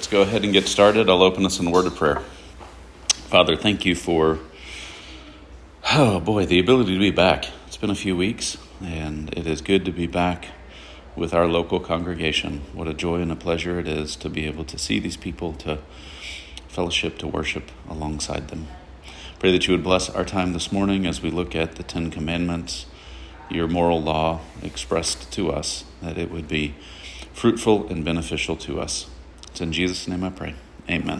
Let's go ahead and get started. I'll open us in a word of prayer. Father, thank you for, the ability to be back. It's been a few weeks, and it is good to be back with our local congregation. What a joy and a pleasure it is to be able to see these people, to fellowship, to worship alongside them. Pray that you would bless our time this morning as we look at the Ten Commandments, your moral law expressed to us, that it would be fruitful and beneficial to us. It's in Jesus' name I pray. Amen.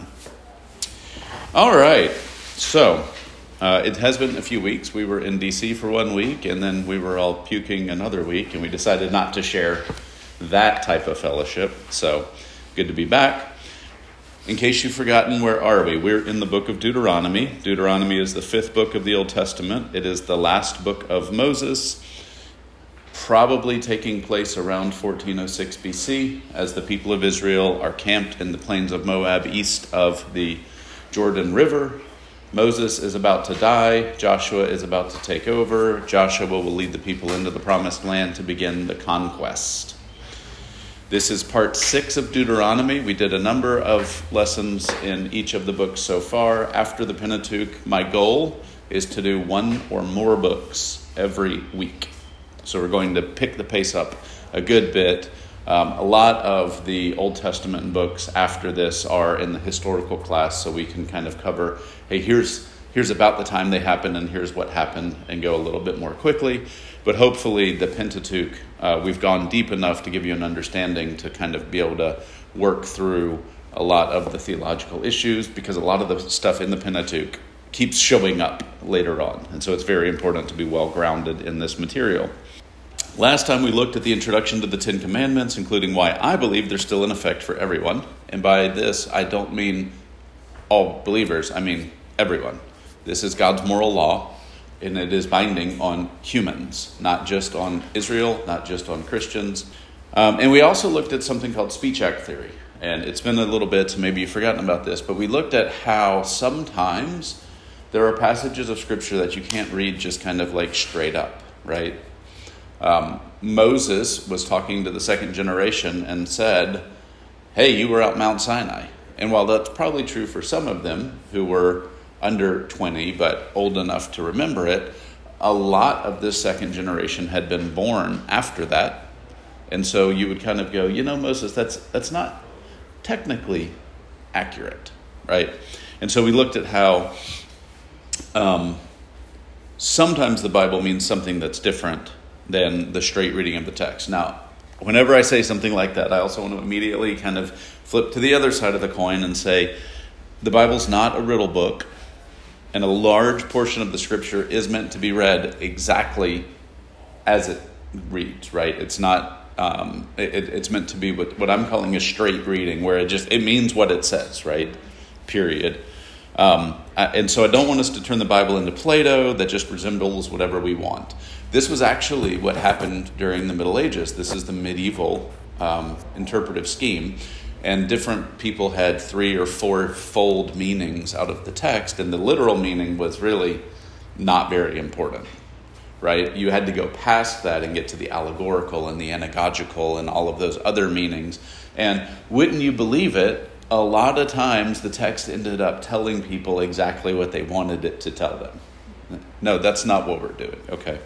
All right. So it has been a few weeks. We were in D.C. for 1 week, and then we were all puking another week, and we decided not to share that type of fellowship. So good to be back. In case you've forgotten, where are we? We're in the book of Deuteronomy. Deuteronomy is the fifth book of the Old Testament. It is the last book of Moses, probably taking place around 1406 BC, as the people of Israel are camped in the plains of Moab east of the Jordan River. Moses is about to die. Joshua is about to take over. Joshua will lead the people into the promised land to begin the conquest. This is part 6 of Deuteronomy. We did a number of lessons in each of the books so far. After the Pentateuch, my goal is to do one or more books every week. So we're going to pick the pace up a good bit. A lot of the Old Testament books after this are in the historical class, so we can kind of cover, hey, here's about the time they happened, and here's what happened, and go a little bit more quickly. But hopefully the Pentateuch, we've gone deep enough to give you an understanding to kind of be able to work through a lot of the theological issues, because a lot of the stuff in the Pentateuch keeps showing up later on. And so it's very important to be well grounded in this material. Last time we looked at the introduction to the Ten Commandments, including why I believe they're still in effect for everyone. And by this, I don't mean all believers, I mean everyone. This is God's moral law, and it is binding on humans, not just on Israel, not just on Christians. And we also looked at something called speech act theory. And it's been a little bit, so maybe you've forgotten about this, but we looked at how sometimes there are passages of Scripture that you can't read just kind of like straight up, right? Moses was talking to the second generation and said, hey, you were at Mount Sinai. And while that's probably true for some of them who were under 20 but old enough to remember it, a lot of this second generation had been born after that. And so you would kind of go, Moses, that's not technically accurate, right? And so we looked at how sometimes the Bible means something that's different than the straight reading of the text. Now, whenever I say something like that, I also want to immediately kind of flip to the other side of the coin and say, the Bible's not a riddle book, and a large portion of the Scripture is meant to be read exactly as it reads, right? It's not, it's meant to be what I'm calling a straight reading, where it means what it says, right? Period. And so I don't want us to turn the Bible into Plato that just resembles whatever we want. This was actually what happened during the Middle Ages. This is the medieval interpretive scheme. And different people had 3 or 4-fold meanings out of the text. And the literal meaning was really not very important, right? You had to go past that and get to the allegorical and the anagogical and all of those other meanings. And wouldn't you believe it, a lot of times the text ended up telling people exactly what they wanted it to tell them. No, that's not what we're doing. Okay.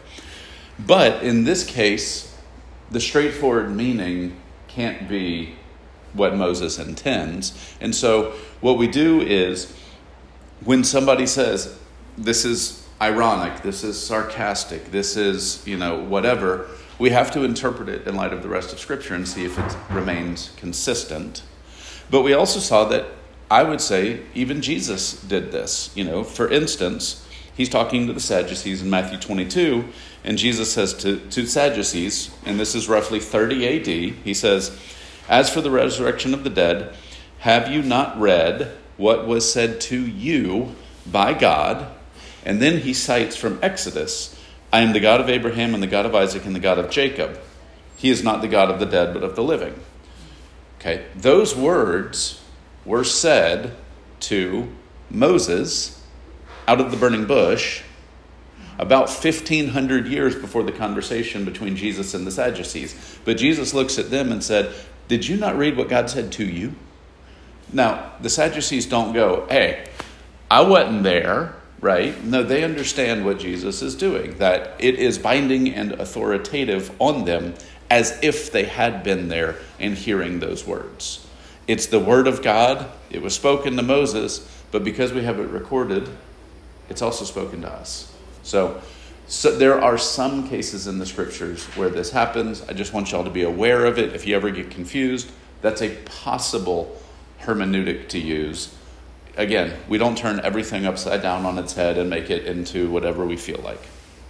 But in this case, the straightforward meaning can't be what Moses intends. And so what we do is, when somebody says, this is ironic, this is sarcastic, this is, whatever, we have to interpret it in light of the rest of Scripture and see if it remains consistent. But we also saw that, I would say, even Jesus did this. For instance, he's talking to the Sadducees in Matthew 22, and Jesus says to Sadducees, and this is roughly 30 AD, he says, as for the resurrection of the dead, have you not read what was said to you by God? And then he cites from Exodus, I am the God of Abraham and the God of Isaac and the God of Jacob. He is not the God of the dead, but of the living. Okay, those words were said to Moses out of the burning bush about 1,500 years before the conversation between Jesus and the Sadducees. But Jesus looks at them and said, did you not read what God said to you? Now, the Sadducees don't go, hey, I wasn't there, right? No, they understand what Jesus is doing, that it is binding and authoritative on them as if they had been there and hearing those words. It's the word of God. It was spoken to Moses, but because we have it recorded, it's also spoken to us. So there are some cases in the scriptures where this happens. I just want y'all to be aware of it. If you ever get confused, that's a possible hermeneutic to use. Again, we don't turn everything upside down on its head and make it into whatever we feel like.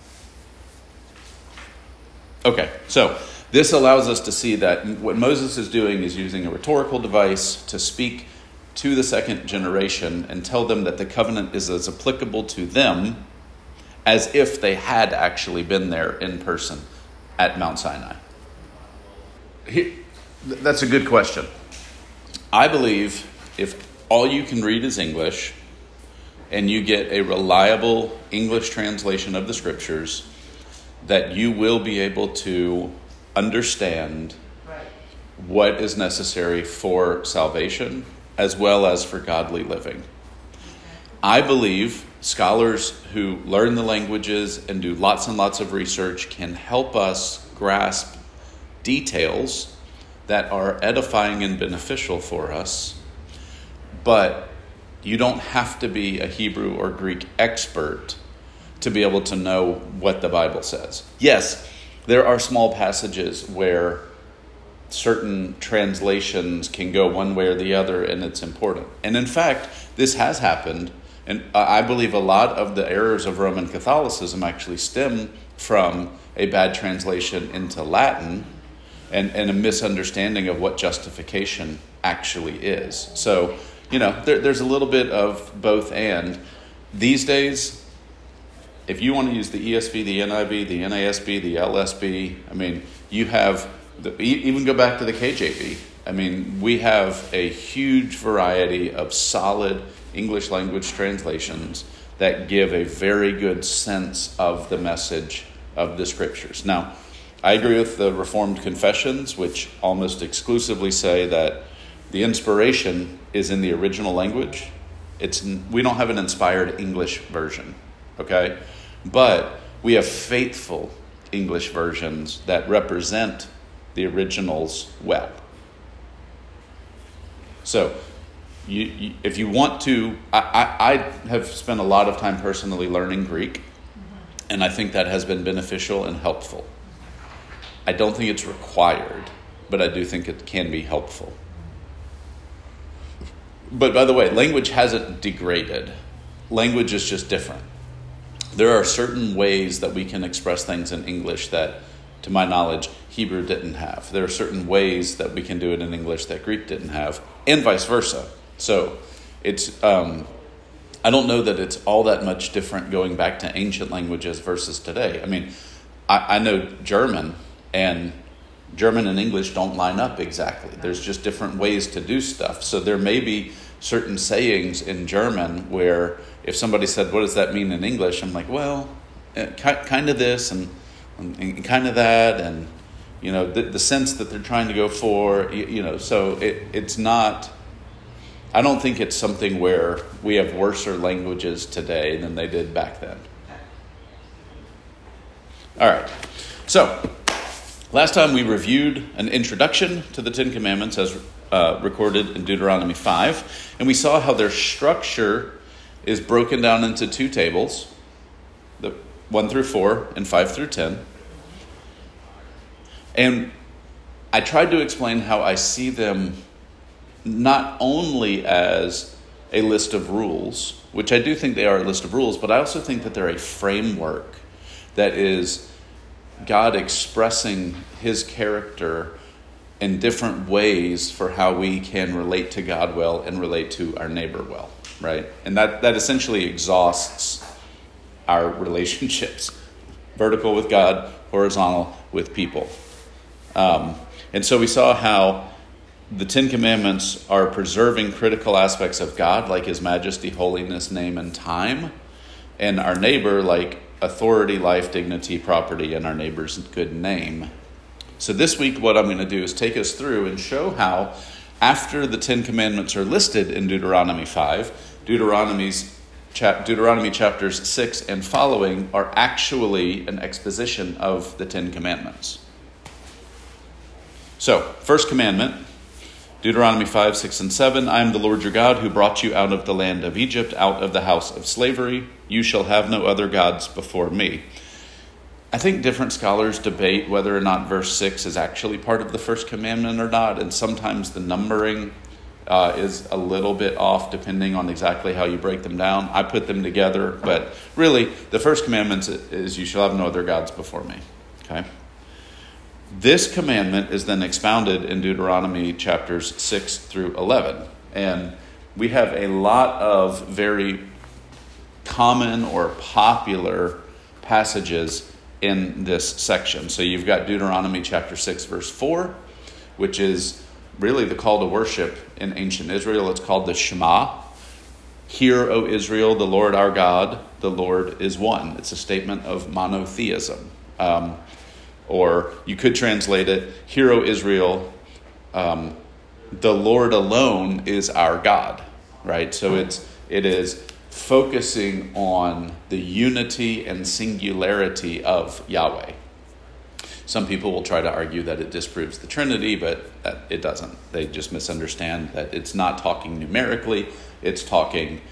Okay, so this allows us to see that what Moses is doing is using a rhetorical device to speak to the second generation and tell them that the covenant is as applicable to them as if they had actually been there in person at Mount Sinai. That's a good question. I believe if all you can read is English and you get a reliable English translation of the scriptures, that you will be able to understand what is necessary for salvation as well as for godly living. I believe scholars who learn the languages and do lots and lots of research can help us grasp details that are edifying and beneficial for us, but you don't have to be a Hebrew or Greek expert to be able to know what the Bible says. Yes, there are small passages where certain translations can go one way or the other, and it's important. And in fact, this has happened, and I believe a lot of the errors of Roman Catholicism actually stem from a bad translation into Latin and a misunderstanding of what justification actually is. So, there's a little bit of both and. These days, if you want to use the ESV, the NIV, the NASB, the LSB, you have, even go back to the KJV. We have a huge variety of solid English language translations that give a very good sense of the message of the scriptures. Now, I agree with the Reformed confessions, which almost exclusively say that the inspiration is in the original language. We don't have an inspired English version, okay? But we have faithful English versions that represent the originals well. So, if you want to, I have spent a lot of time personally learning Greek, and I think that has been beneficial and helpful. I don't think it's required, but I do think it can be helpful. But by the way, language hasn't degraded. Language is just different. There are certain ways that we can express things in English that, to my knowledge, Hebrew didn't have. There are certain ways that we can do it in English that Greek didn't have, and vice versa. So it's I don't know that it's all that much different going back to ancient languages versus today. I know German and English don't line up exactly. There's just different ways to do stuff. So there may be certain sayings in German where if somebody said, what does that mean in English? I'm like, well, kind of this and kind of that. And, the sense that they're trying to go for, so it's not, I don't think it's something where we have worser languages today than they did back then. All right. So, last time we reviewed an introduction to the Ten Commandments as recorded in Deuteronomy 5, and we saw how their structure is broken down into two tables, the 1 through 4 and 5 through 10. And I tried to explain how I see them not only as a list of rules, which I do think they are a list of rules, but I also think that they're a framework that is God expressing his character in different ways for how we can relate to God well and relate to our neighbor well, right? And that essentially exhausts our relationships. Vertical with God, horizontal with people. And so we saw how the Ten Commandments are preserving critical aspects of God, like his majesty, holiness, name, and time, and our neighbor, like authority, life, dignity, property, and our neighbor's good name. So this week, what I'm going to do is take us through and show how after the Ten Commandments are listed in Deuteronomy 5, Deuteronomy chapters 6 and following are actually an exposition of the Ten Commandments. So, first commandment, Deuteronomy 5, 6, and 7, I am the Lord your God who brought you out of the land of Egypt, out of the house of slavery. You shall have no other gods before me. I think different scholars debate whether or not verse 6 is actually part of the first commandment or not, and sometimes the numbering is a little bit off depending on exactly how you break them down. I put them together, but really the first commandment is you shall have no other gods before me. Okay. This commandment is then expounded in Deuteronomy chapters 6 through 11. And we have a lot of very common or popular passages in this section. So you've got Deuteronomy chapter 6, verse 4, which is really the call to worship in ancient Israel. It's called the Shema. Hear, O Israel, the Lord our God, the Lord is one. It's a statement of monotheism. Or you could translate it, Hear, O Israel, the Lord alone is our God, right? So it is focusing on the unity and singularity of Yahweh. Some people will try to argue that it disproves the Trinity, but it doesn't. They just misunderstand that it's not talking numerically, it's talking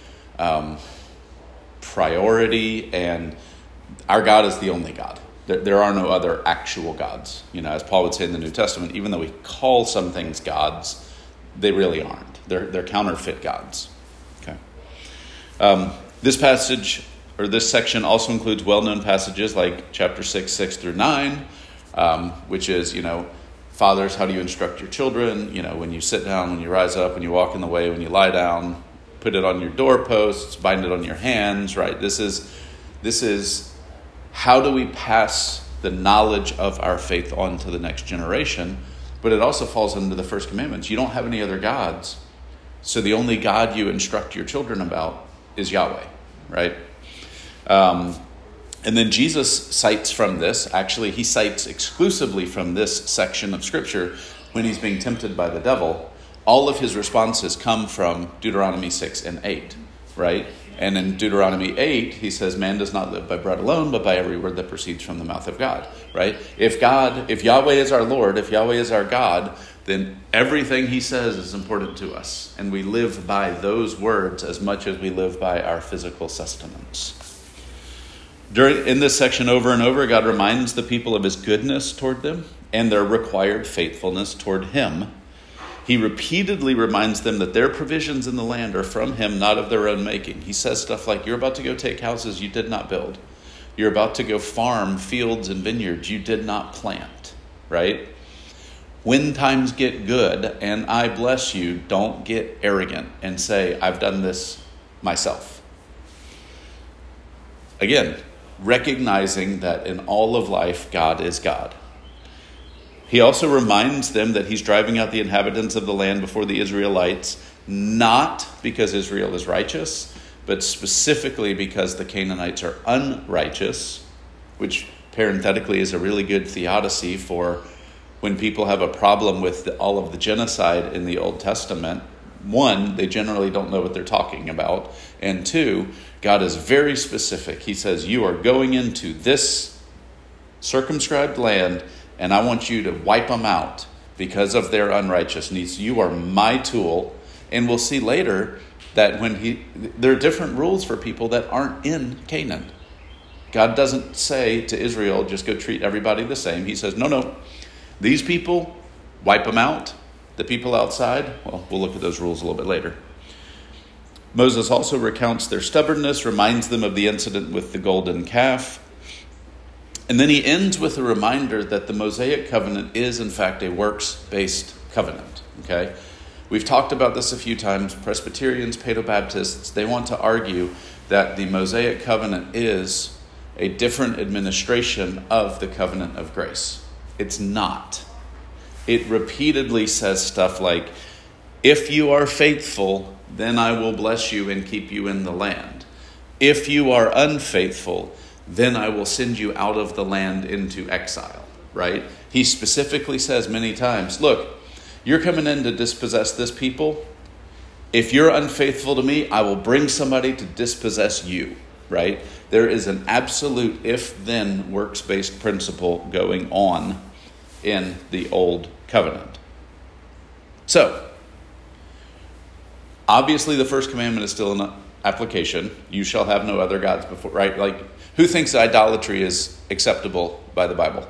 priority, and our God is the only God. There are no other actual gods. You know, as Paul would say in the New Testament, even though we call some things gods, they really aren't. They're counterfeit gods. Okay. This passage, or this section, also includes well-known passages like chapter 6, 6 through 9, which is, fathers, how do you instruct your children? When you sit down, when you rise up, when you walk in the way, when you lie down, put it on your doorposts, bind it on your hands, right? This is how do we pass the knowledge of our faith on to the next generation? But it also falls into the first commandments. You don't have any other gods. So the only God you instruct your children about is Yahweh, right? And then Jesus cites from this. Actually, he cites exclusively from this section of Scripture when he's being tempted by the devil. All of his responses come from Deuteronomy 6 and 8, right? And in Deuteronomy 8, he says, man does not live by bread alone, but by every word that proceeds from the mouth of God, right? If Yahweh is our Lord, if Yahweh is our God, then everything he says is important to us. And we live by those words as much as we live by our physical sustenance. In this section over and over, God reminds the people of his goodness toward them and their required faithfulness toward him. He repeatedly reminds them that their provisions in the land are from him, not of their own making. He says stuff like, you're about to go take houses you did not build. You're about to go farm fields and vineyards you did not plant, right? When times get good and I bless you, don't get arrogant and say, I've done this myself. Again, recognizing that in all of life, God is God. He also reminds them that he's driving out the inhabitants of the land before the Israelites, not because Israel is righteous, but specifically because the Canaanites are unrighteous, which parenthetically is a really good theodicy for when people have a problem with all of the genocide in the Old Testament. One, they generally don't know what they're talking about. And two, God is very specific. He says, you are going into this circumscribed land, and I want you to wipe them out because of their unrighteousness. You are my tool. And we'll see later that there are different rules for people that aren't in Canaan. God doesn't say to Israel, just go treat everybody the same. He says, no, these people, wipe them out. The people outside, well, we'll look at those rules a little bit later. Moses also recounts their stubbornness, reminds them of the incident with the golden calf. And then he ends with a reminder that the Mosaic covenant is, in fact, a works-based covenant. Okay? We've talked about this a few times. Presbyterians, Paedobaptists, they want to argue that the Mosaic covenant is a different administration of the covenant of grace. It's not. It repeatedly says stuff like, if you are faithful, then I will bless you and keep you in the land. If you are unfaithful, then I will send you out of the land into exile, right? He specifically says many times, look, you're coming in to dispossess this people. If you're unfaithful to me, I will bring somebody to dispossess you, right? There is an absolute if-then works-based principle going on in the Old Covenant. So, obviously the first commandment is still in application. You shall have no other gods before, right? Like, who thinks idolatry is acceptable by the Bible?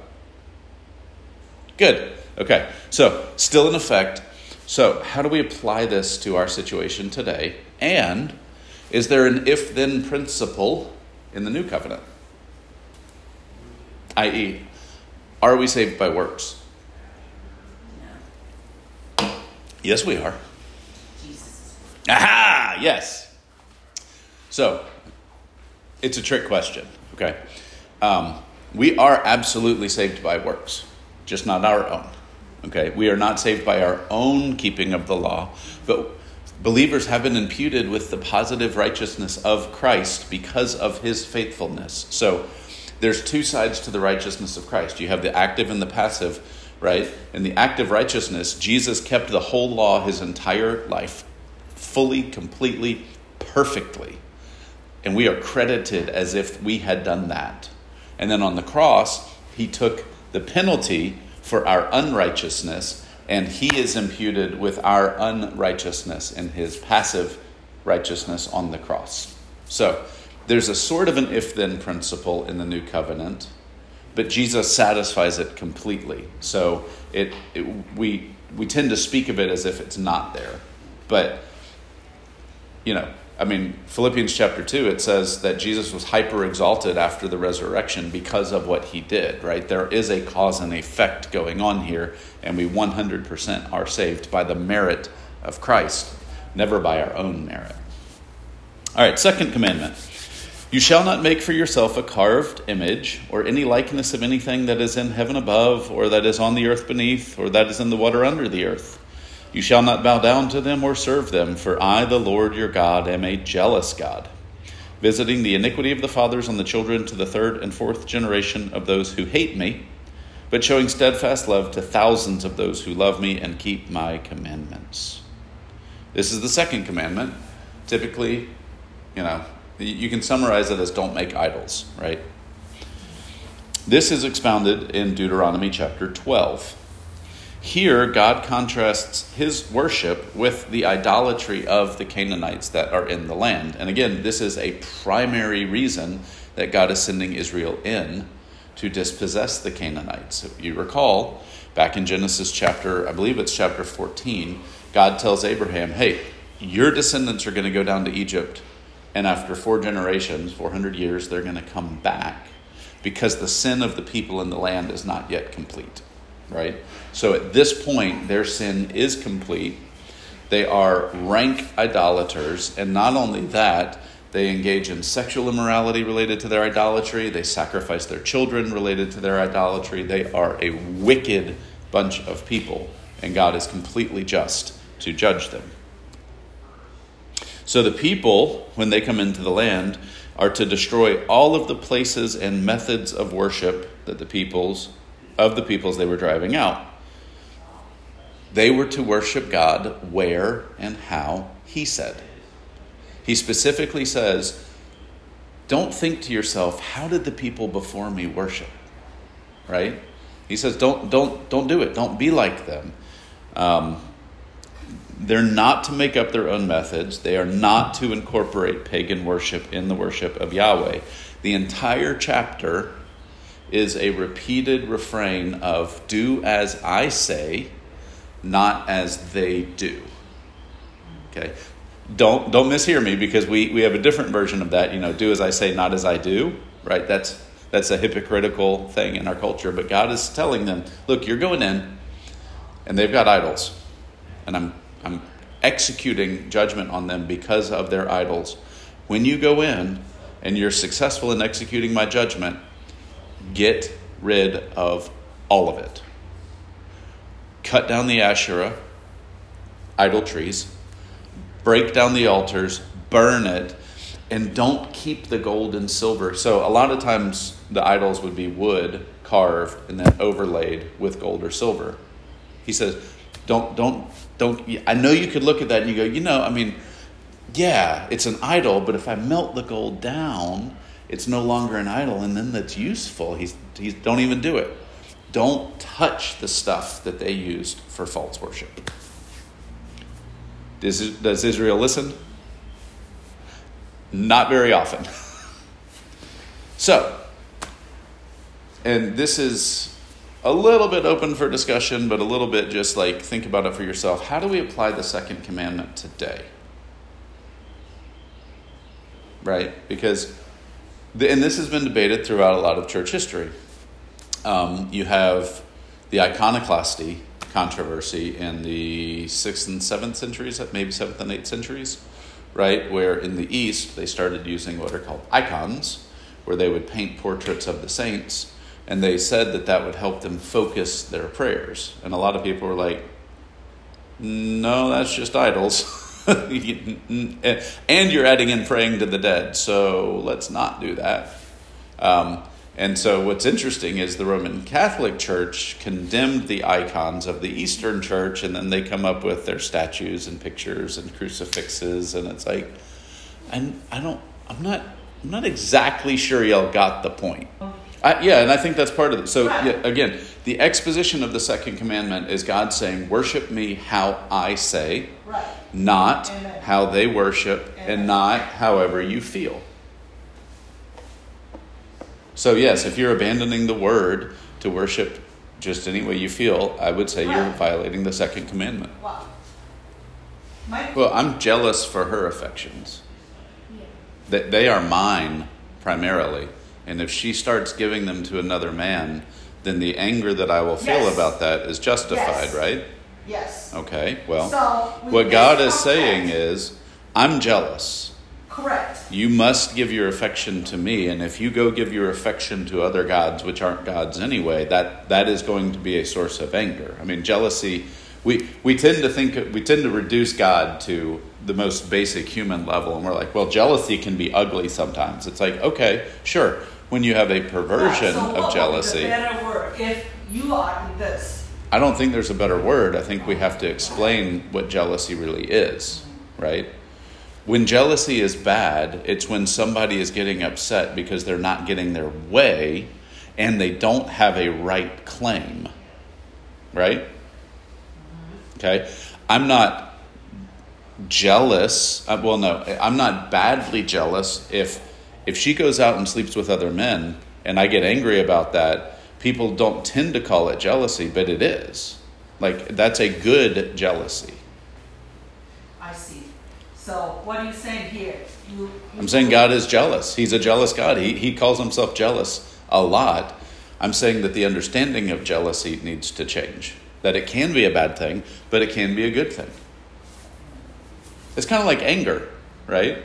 Good. Okay. So, still in effect. So, how do we apply this to our situation today? And is there an if-then principle in the New Covenant? I.e., are we saved by works? No. Yes, we are. Jesus. Aha! Yes. So, it's a trick question, okay? We are absolutely saved by works, just not our own, okay? We are not saved by our own keeping of the law, but believers have been imputed with the positive righteousness of Christ because of his faithfulness. So, there's two sides to the righteousness of Christ. You have the active and the passive, right? In the active righteousness, Jesus kept the whole law his entire life, fully, completely, perfectly. And we are credited as if we had done that. And then on the cross, he took the penalty for our unrighteousness, and he is imputed with our unrighteousness in his passive righteousness on the cross. So, there's a sort of an if-then principle in the New Covenant, but Jesus satisfies it completely. So we tend to speak of it as if it's not there. But, Philippians chapter 2, it says that Jesus was hyper-exalted after the resurrection because of what he did, right? There is a cause and effect going on here, and we 100% are saved by the merit of Christ, never by our own merit. All right, second commandment. You shall not make for yourself a carved image or any likeness of anything that is in heaven above, or that is on the earth beneath, or that is in the water under the earth. You shall not bow down to them or serve them, for I, the Lord your God, am a jealous God, visiting the iniquity of the fathers on the children to the third and fourth generation of those who hate me, but showing steadfast love to thousands of those who love me and keep my commandments. This is the second commandment. Typically, you can summarize it as don't make idols, right? This is expounded in Deuteronomy chapter 12. Here, God contrasts his worship with the idolatry of the Canaanites that are in the land. And again, this is a primary reason that God is sending Israel in to dispossess the Canaanites. If you recall, back in Genesis chapter 14, God tells Abraham, hey, your descendants are going to go down to Egypt, and after 4 generations, 400 years, they're going to come back because the sin of the people in the land is not yet complete, right? So at this point, their sin is complete. They are rank idolaters, and not only that, they engage in sexual immorality related to their idolatry. They sacrifice their children related to their idolatry. They are a wicked bunch of people, and God is completely just to judge them. So the people, when they come into the land, are to destroy all of the places and methods of worship that the peoples they were driving out. They were to worship God where and how he said. He specifically says, don't think to yourself, how did the people before me worship? Right? He says, don't do it. Don't be like them. They're not to make up their own methods. They are not to incorporate pagan worship in the worship of Yahweh. The entire chapter is a repeated refrain of do as I say, not as they do. Okay? Don't mishear me, because we have a different version of that. Do as I say, not as I do. Right? That's a hypocritical thing in our culture. But God is telling them, look, you're going in, and they've got idols, and I'm executing judgment on them because of their idols. When you go in and you're successful in executing my judgment, get rid of all of it. Cut down the Asherah, idol trees, break down the altars, burn it, and don't keep the gold and silver. So a lot of times the idols would be wood carved and then overlaid with gold or silver. He says, Don't. I know you could look at that and you go, yeah, it's an idol, but if I melt the gold down, it's no longer an idol, and then that's useful. He's don't even do it. Don't touch the stuff that they used for false worship. Does Israel listen? Not very often. So, and this is a little bit open for discussion, but a little bit just like think about it for yourself. How do we apply the second commandment today? Right? Because, and this has been debated throughout a lot of church history. You have the iconoclasty controversy in the 6th and 7th centuries, maybe 7th and 8th centuries, right? Where in the East, they started using what are called icons, where they would paint portraits of the saints, and they said that would help them focus their prayers. And a lot of people were like, no, that's just idols. And you're adding in praying to the dead, so let's not do that. And so what's interesting is the Roman Catholic Church condemned the icons of the Eastern Church, and then they come up with their statues and pictures and crucifixes, and it's like, I'm not exactly sure y'all got the point. And I think that's part of it. So again, the exposition of the second commandment is God saying, worship me how I say, not how they worship, and not however you feel. So yes, if you're abandoning the word to worship just any way you feel, I would say you're violating the second commandment. Wow. Well, I'm jealous for her affections. That they are mine primarily. And if she starts giving them to another man, then the anger that I will feel about that is justified, right? Yes. Okay, well, so what God is saying is, I'm jealous. Correct. You must give your affection to me, and if you go give your affection to other gods, which aren't gods anyway, that is going to be a source of anger. I mean, jealousy, we tend to reduce God to the most basic human level, and we're like, well, jealousy can be ugly sometimes. It's like, okay, sure, when you have a perversion of jealousy. So what would be the better word if you are this? I don't think there's a better word. I think we have to explain what jealousy really is, right? When jealousy is bad, it's when somebody is getting upset because they're not getting their way and they don't have a right claim. Right? Okay? I'm not jealous. I'm not badly jealous if she goes out and sleeps with other men and I get angry about that. People don't tend to call it jealousy, but it is. Like, that's a good jealousy. I see. So what are you saying here? I'm saying God is jealous. He's a jealous God. He calls himself jealous a lot. I'm saying that the understanding of jealousy needs to change. That it can be a bad thing, but it can be a good thing. It's kind of like anger, right?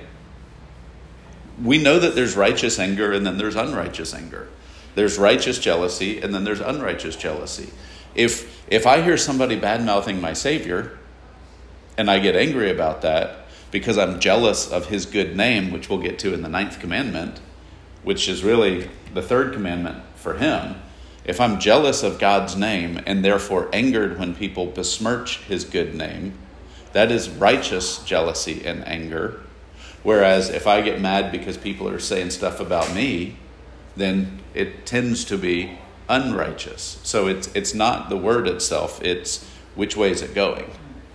We know that there's righteous anger and then there's unrighteous anger. There's righteous jealousy and then there's unrighteous jealousy. If I hear somebody bad-mouthing my Savior and I get angry about that, because I'm jealous of his good name, which we'll get to in the 9th commandment, which is really the 3rd commandment for him. If I'm jealous of God's name and therefore angered when people besmirch his good name, that is righteous jealousy and anger. Whereas if I get mad because people are saying stuff about me, then it tends to be unrighteous. So it's not the word itself, it's which way is it going.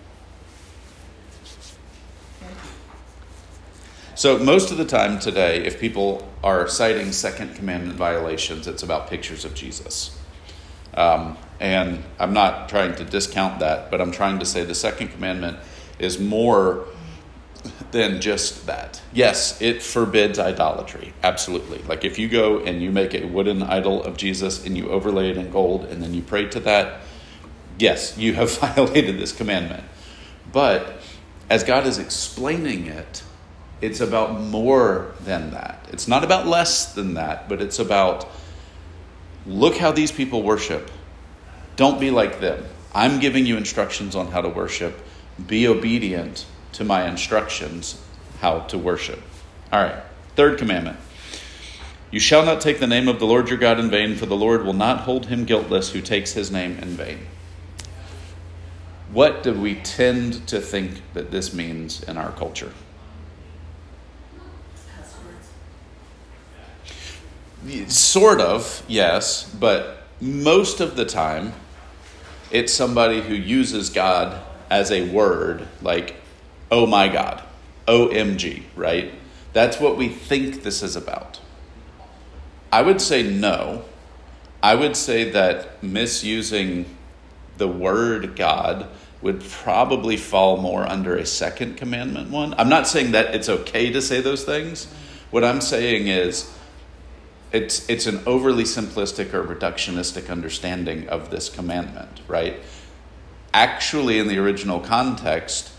So most of the time today, if people are citing second commandment violations, it's about pictures of Jesus. And I'm not trying to discount that, but I'm trying to say the second commandment is more than just that. Yes, it forbids idolatry. Absolutely. Like if you go and you make a wooden idol of Jesus and you overlay it in gold and then you pray to that, yes, you have violated this commandment. But as God is explaining it, it's about more than that. It's not about less than that, but it's about, look how these people worship. Don't be like them. I'm giving you instructions on how to worship. Be obedient to my instructions how to worship. All right, 3rd commandment. You shall not take the name of the Lord your God in vain, for the Lord will not hold him guiltless who takes his name in vain. what do we tend to think that this means in our culture? Sort of, yes, but most of the time, it's somebody who uses God as a word, like, oh my God, OMG, right? That's what we think this is about. I would say no. I would say that misusing the word God would probably fall more under a second commandment one. I'm not saying that it's okay to say those things. What I'm saying is it's an overly simplistic or reductionistic understanding of this commandment, right? Actually, in the original context,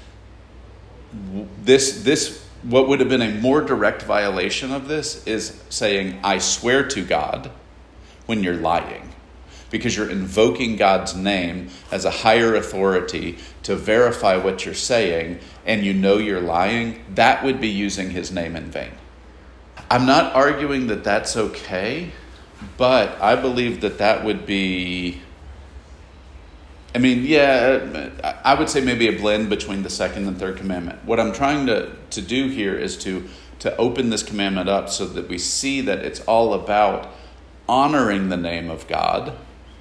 this what would have been a more direct violation of this is saying, I swear to God, when you're lying. Because you're invoking God's name as a higher authority to verify what you're saying, and you know you're lying. That would be using his name in vain. I'm not arguing that that's okay, but I believe that would be, I would say maybe a blend between the second and third commandment. What I'm trying to do here is to open this commandment up so that we see that it's all about honoring the name of God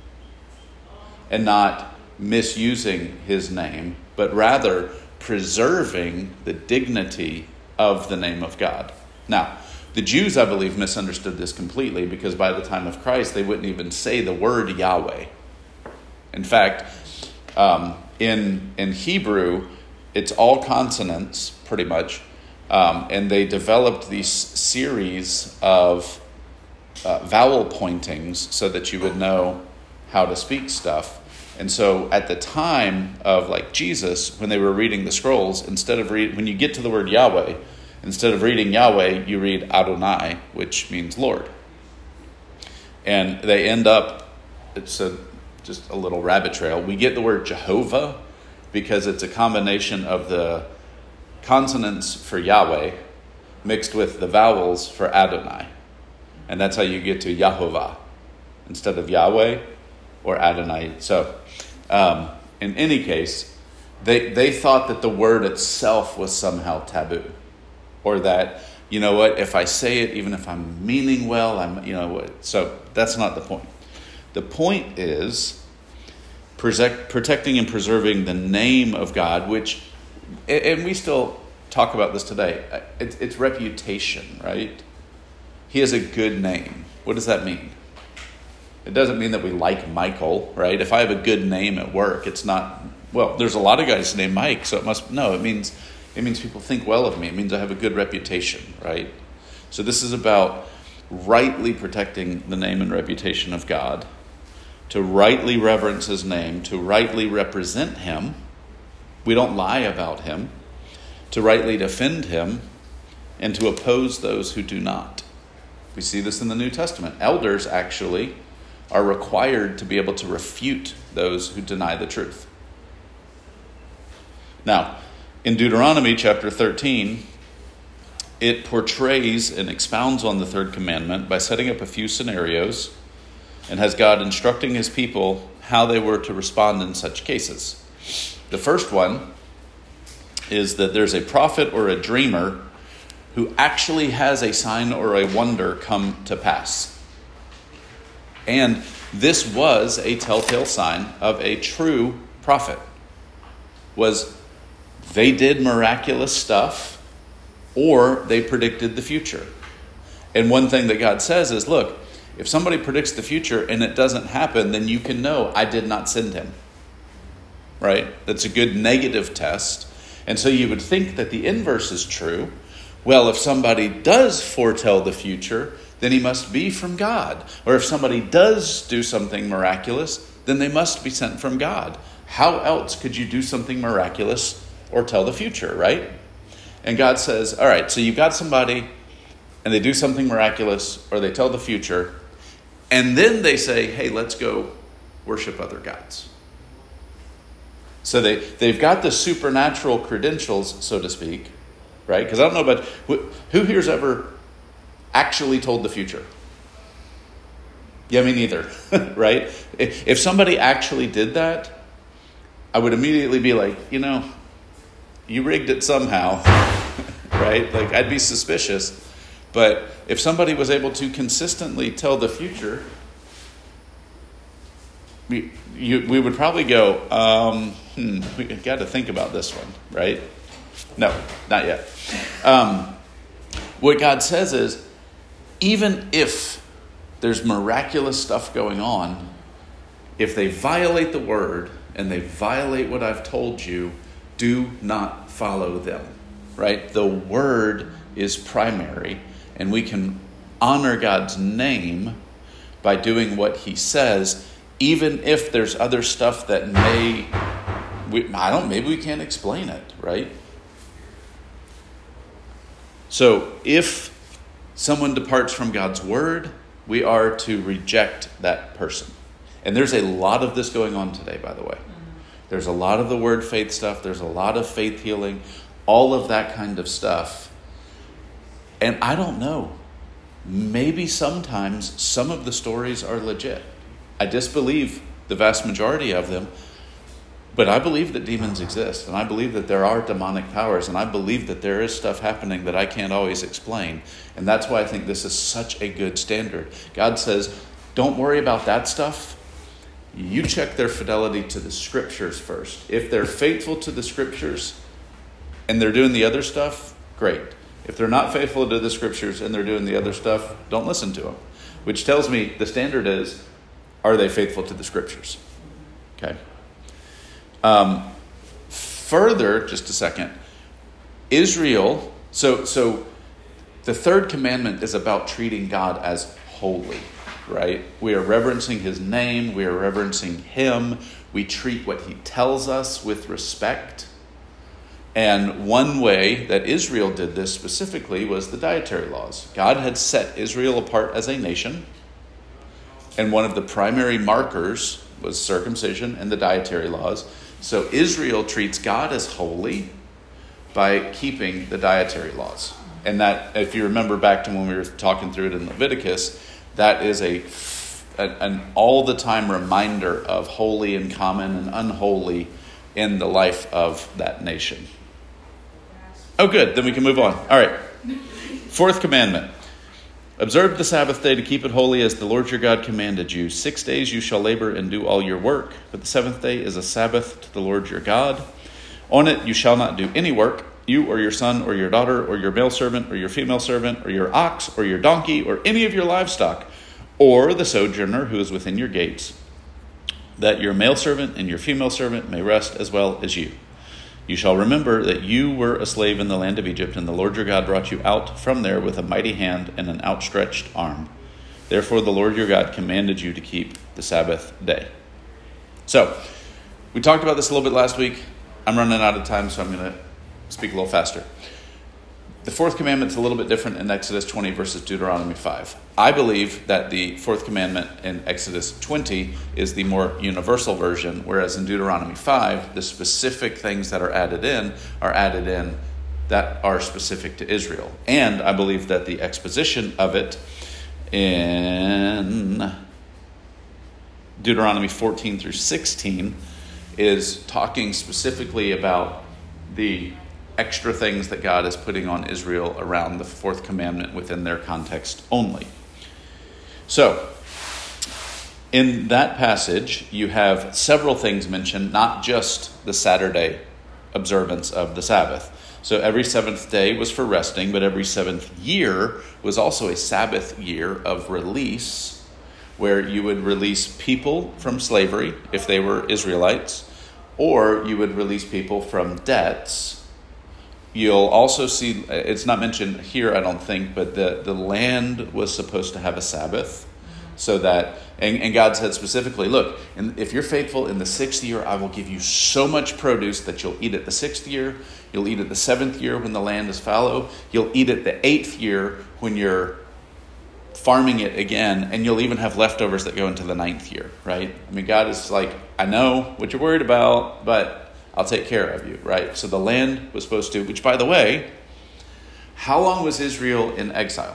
and not misusing his name, but rather preserving the dignity of the name of God. Now, the Jews, I believe, misunderstood this completely because by the time of Christ, they wouldn't even say the word Yahweh. In fact, in Hebrew, it's all consonants, pretty much, and they developed these series of vowel pointings so that you would know how to speak stuff. And so at the time of like Jesus, when they were reading the scrolls, when you get to the word Yahweh, instead of reading Yahweh, you read Adonai, which means Lord. And they end up, it's just a little rabbit trail. We get the word Jehovah because it's a combination of the consonants for Yahweh mixed with the vowels for Adonai. And that's how you get to Yahovah instead of Yahweh or Adonai. So in any case, they thought that the word itself was somehow taboo. Or that, you know what, if I say it, even if I'm meaning well, so that's not the point. The point is protecting and preserving the name of God, which, and we still talk about this today, it's reputation, right? He has a good name. What does that mean? It doesn't mean that we like Michael, right? If I have a good name at work, it's not, well, there's a lot of guys named Mike, so it means people think well of me. It means I have a good reputation, right? So this is about rightly protecting the name and reputation of God, to rightly reverence his name, to rightly represent him. We don't lie about him. To rightly defend him, and to oppose those who do not. We see this in the New Testament. Elders actually are required to be able to refute those who deny the truth. Now, in Deuteronomy chapter 13, it portrays and expounds on the third commandment by setting up a few scenarios and has God instructing his people how they were to respond in such cases. The first one is that there's a prophet or a dreamer who actually has a sign or a wonder come to pass. And this was a telltale sign of a true prophet. They did miraculous stuff, or they predicted the future. And one thing that God says is, look, if somebody predicts the future and it doesn't happen, then you can know I did not send him. Right? That's a good negative test. And so you would think that the inverse is true. Well, if somebody does foretell the future, then he must be from God. Or if somebody does do something miraculous, then they must be sent from God. How else could you do something miraculous or tell the future, right? And God says, all right, so you've got somebody and they do something miraculous or they tell the future, and then they say, hey, let's go worship other gods. So they've got the supernatural credentials, so to speak, right? Because I don't know about who here's ever actually told the future. Yeah, me neither, right? If somebody actually did that, I would immediately be like, you rigged it somehow, right? Like, I'd be suspicious. But if somebody was able to consistently tell the future, we would probably go, we got to think about this one, right? No, not yet. What God says is, even if there's miraculous stuff going on, if they violate the word and they violate what I've told you, do not follow them, right? The word is primary, and we can honor God's name by doing what he says, even if there's other stuff that maybe we can't explain it, right? So if someone departs from God's word, we are to reject that person. And there's a lot of this going on today, by the way. There's a lot of the word faith stuff. There's a lot of faith healing, all of that kind of stuff. And I don't know. Maybe sometimes some of the stories are legit. I disbelieve the vast majority of them. But I believe that demons exist, and I believe that there are demonic powers, and I believe that there is stuff happening that I can't always explain. And that's why I think this is such a good standard. God says, don't worry about that stuff. You check their fidelity to the scriptures first. If they're faithful to the scriptures and they're doing the other stuff, great. If they're not faithful to the scriptures and they're doing the other stuff, don't listen to them. Which tells me the standard is, are they faithful to the scriptures? Okay. Further, just a second, Israel, so the third commandment is about treating God as holy, right? We are reverencing his name. We are reverencing him. We treat what he tells us with respect. And one way that Israel did this specifically was the dietary laws. God had set Israel apart as a nation, and one of the primary markers was circumcision and the dietary laws. So Israel treats God as holy by keeping the dietary laws. And that, if you remember back to when we were talking through it in Leviticus, that is an all-the-time reminder of holy and common and unholy in the life of that nation. Oh, good. Then we can move on. All right. Fourth commandment. Observe the Sabbath day to keep it holy as the Lord your God commanded you. 6 days you shall labor and do all your work, but the seventh day is a Sabbath to the Lord your God. On it you shall not do any work, you or your son or your daughter or your male servant or your female servant or your ox or your donkey or any of your livestock or the sojourner who is within your gates, that your male servant and your female servant may rest as well as you. You shall remember that you were a slave in the land of Egypt, and the Lord your God brought you out from there with a mighty hand and an outstretched arm. Therefore the Lord your God commanded you to keep the Sabbath day. So, we talked about this a little bit last week. I'm running out of time, so I'm going to speak a little faster. The fourth commandment is a little bit different in Exodus 20 versus Deuteronomy 5. I believe that the fourth commandment in Exodus 20 is the more universal version, whereas in Deuteronomy 5, the specific things that are added in that are specific to Israel. And I believe that the exposition of it in Deuteronomy 14 through 16 is talking specifically about the extra things that God is putting on Israel around the fourth commandment within their context only. So, in that passage, you have several things mentioned, not just the Saturday observance of the Sabbath. So every seventh day was for resting, but every seventh year was also a Sabbath year of release, where you would release people from slavery if they were Israelites, or you would release people from debts. You'll also see, it's not mentioned here, I don't think, but the land was supposed to have a Sabbath. So that, and God said specifically, look, if you're faithful in the 6th year, I will give you so much produce that you'll eat it the 6th year. You'll eat it the 7th year when the land is fallow. You'll eat it the 8th year when you're farming it again. And you'll even have leftovers that go into the 9th year, right? I mean, God is like, I know what you're worried about, but I'll take care of you, right? So the land was supposed to, which by the way, how long was Israel in exile?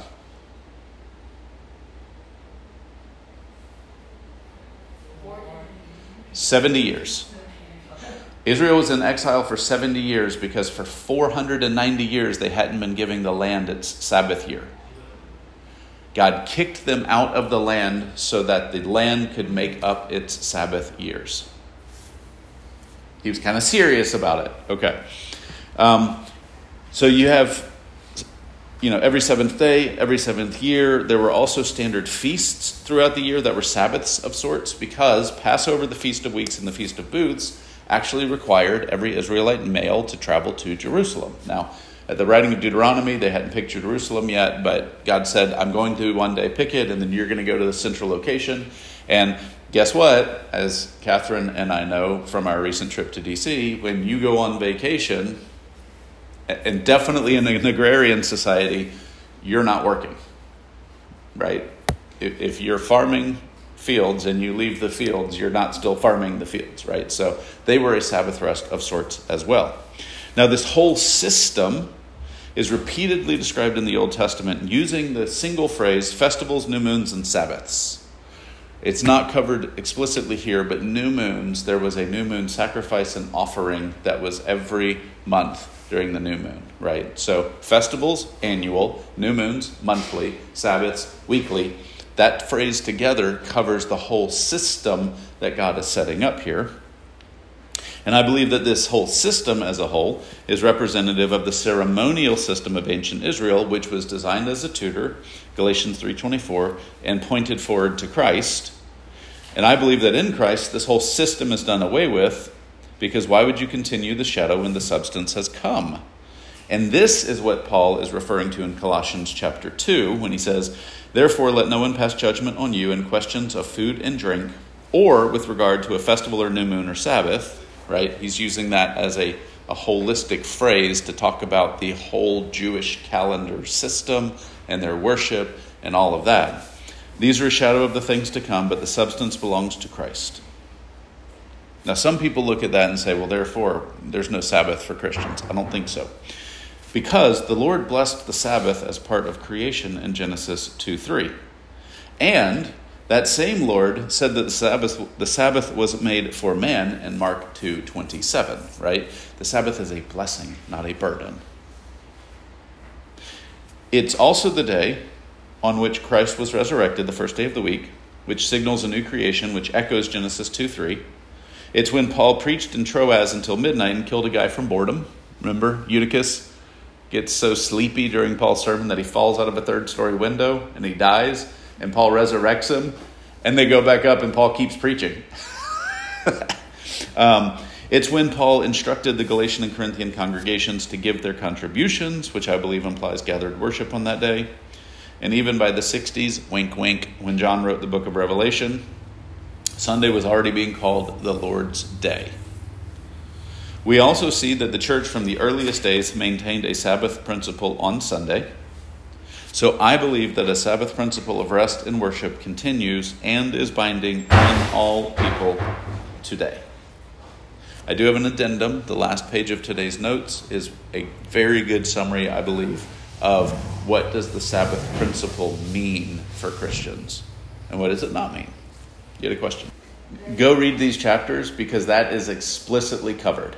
70 years. Israel was in exile for 70 years because for 490 years they hadn't been giving the land its Sabbath year. God kicked them out of the land so that the land could make up its Sabbath years. He was kind of serious about it. Okay. So you have, every seventh day, every seventh year. There were also standard feasts throughout the year that were Sabbaths of sorts, because Passover, the Feast of Weeks, and the Feast of Booths actually required every Israelite male to travel to Jerusalem. Now, at the writing of Deuteronomy, they hadn't picked Jerusalem yet, but God said, I'm going to one day pick it, and then you're going to go to the central location. And guess what? As Catherine and I know from our recent trip to D.C., when you go on vacation, and definitely in an agrarian society, you're not working, right? If you're farming fields and you leave the fields, you're not still farming the fields, right? So they were a Sabbath rest of sorts as well. Now, this whole system is repeatedly described in the Old Testament using the single phrase, festivals, new moons, and Sabbaths. It's not covered explicitly here, but new moons, there was a new moon sacrifice and offering that was every month during the new moon, right? So festivals, annual, new moons, monthly, Sabbaths, weekly. That phrase together covers the whole system that God is setting up here. And I believe that this whole system as a whole is representative of the ceremonial system of ancient Israel, which was designed as a tutor, Galatians 3:24, and pointed forward to Christ. And I believe that in Christ, this whole system is done away with, because why would you continue the shadow when the substance has come? And this is what Paul is referring to in Colossians chapter 2, when he says, therefore let no one pass judgment on you in questions of food and drink, or with regard to a festival or new moon or Sabbath, right? He's using that as a holistic phrase to talk about the whole Jewish calendar system and their worship and all of that. These are a shadow of the things to come, but the substance belongs to Christ. Now, some people look at that and say, well, therefore, there's no Sabbath for Christians. I don't think so. Because the Lord blessed the Sabbath as part of creation in Genesis 2:3. And that same Lord said that the Sabbath was made for man in Mark 2:27, right? The Sabbath is a blessing, not a burden. It's also the day on which Christ was resurrected, the first day of the week, which signals a new creation, which echoes Genesis 2:3. It's when Paul preached in Troas until midnight and killed a guy from boredom. Remember, Eutychus gets so sleepy during Paul's sermon that he falls out of a third-story window and he dies, and Paul resurrects him, and they go back up and Paul keeps preaching. It's when Paul instructed the Galatian and Corinthian congregations to give their contributions, which I believe implies gathered worship on that day. And even by the 60s, wink, wink, when John wrote the book of Revelation, Sunday was already being called the Lord's Day. We also see that the church from the earliest days maintained a Sabbath principle on Sunday. So I believe that a Sabbath principle of rest and worship continues and is binding on all people today. I do have an addendum. The last page of today's notes is a very good summary, I believe, of what does the Sabbath principle mean for Christians and what does it not mean. You had a question? Go read these chapters because that is explicitly covered.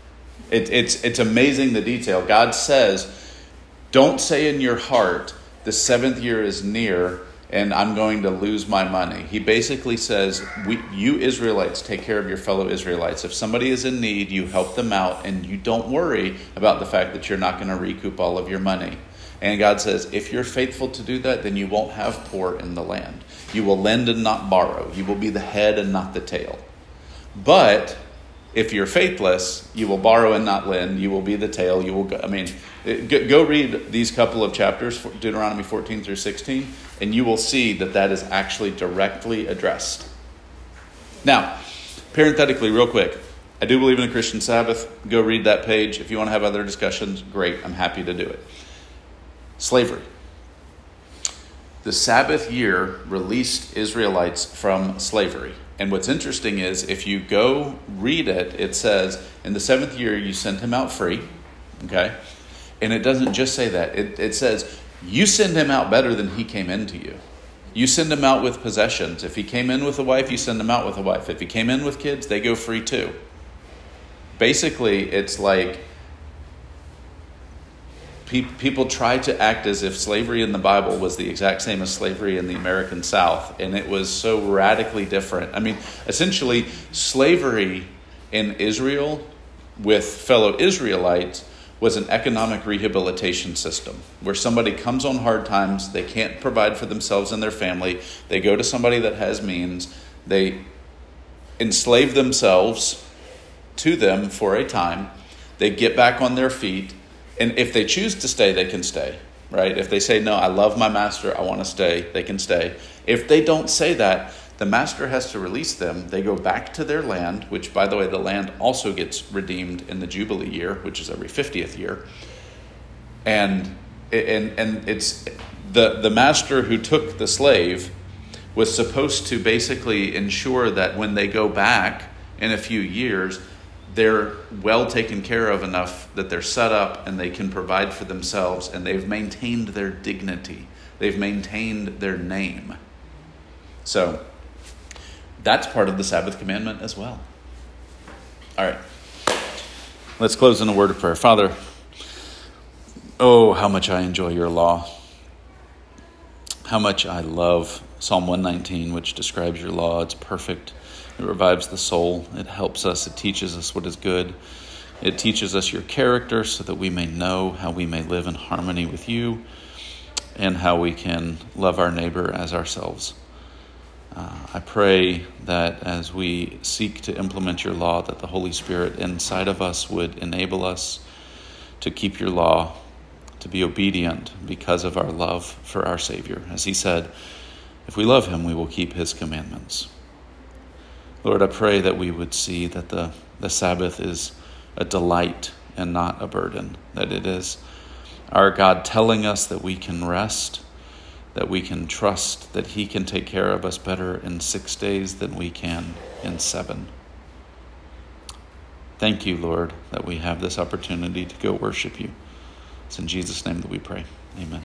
It's amazing the detail. God says, don't say in your heart, the seventh year is near and I'm going to lose my money. He basically says, you Israelites take care of your fellow Israelites. If somebody is in need, you help them out and you don't worry about the fact that you're not going to recoup all of your money. And God says, if you're faithful to do that, then you won't have poor in the land. You will lend and not borrow. You will be the head and not the tail. But if you're faithless, you will borrow and not lend. You will be the tail. Go read these couple of chapters, Deuteronomy 14 through 16, and you will see that that is actually directly addressed. Now, parenthetically, real quick, I do believe in a Christian Sabbath. Go read that page. If you want to have other discussions, great. I'm happy to do it. Slavery. The Sabbath year released Israelites from slavery. And what's interesting is if you go read it, it says, in the seventh year you sent him out free. Okay? And it doesn't just say that. It says, you send him out better than he came into you. You send him out with possessions. If he came in with a wife, you send him out with a wife. If he came in with kids, they go free too. basically it's like people try to act as if slavery in the Bible was the exact same as slavery in the American South, and it was so radically different. I mean, essentially, slavery in Israel with fellow Israelites was an economic rehabilitation system where somebody comes on hard times, they can't provide for themselves and their family, they go to somebody that has means, they enslave themselves to them for a time, they get back on their feet, and if they choose to stay, they can stay, right? If they say, no, I love my master, I want to stay, they can stay. If they don't say that, the master has to release them. They go back to their land, which, by the way, the land also gets redeemed in the Jubilee year, which is every 50th year. And it's the master who took the slave was supposed to basically ensure that when they go back in a few years, they're well taken care of enough that they're set up and they can provide for themselves, and they've maintained their dignity. They've maintained their name. So that's part of the Sabbath commandment as well. All right. Let's close in a word of prayer. Father, oh, how much I enjoy your law. How much I love Psalm 119, which describes your law. It's perfect. It revives the soul. It helps us. It teaches us what is good. It teaches us your character so that we may know how we may live in harmony with you and how we can love our neighbor as ourselves. I pray that as we seek to implement your law, that the Holy Spirit inside of us would enable us to keep your law, to be obedient because of our love for our Savior. As he said, if we love him, we will keep his commandments. Lord, I pray that we would see that the Sabbath is a delight and not a burden, that it is our God telling us that we can rest, that we can trust that he can take care of us better in 6 days than we can in 7. Thank you, Lord, that we have this opportunity to go worship you. It's in Jesus' name that we pray. Amen.